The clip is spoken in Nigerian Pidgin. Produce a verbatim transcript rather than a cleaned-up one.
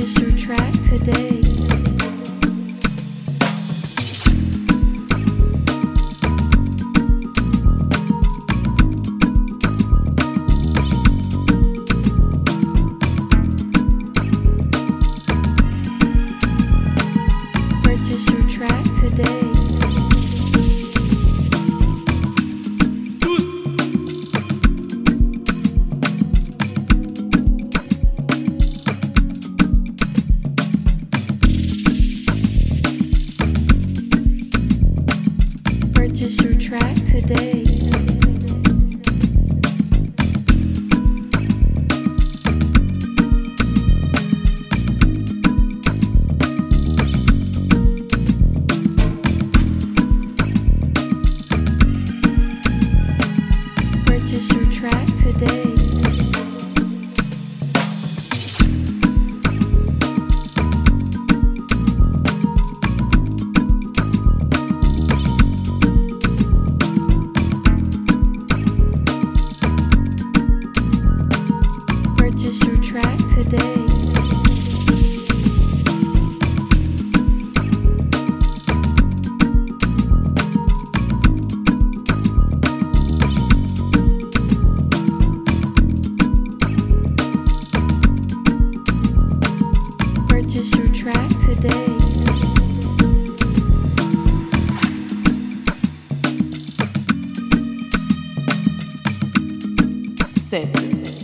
Purchase your track today. Purchase your track today. Purchase your track today. Purchase your track today. Purchase your track today. Purchase your track today. Sexy.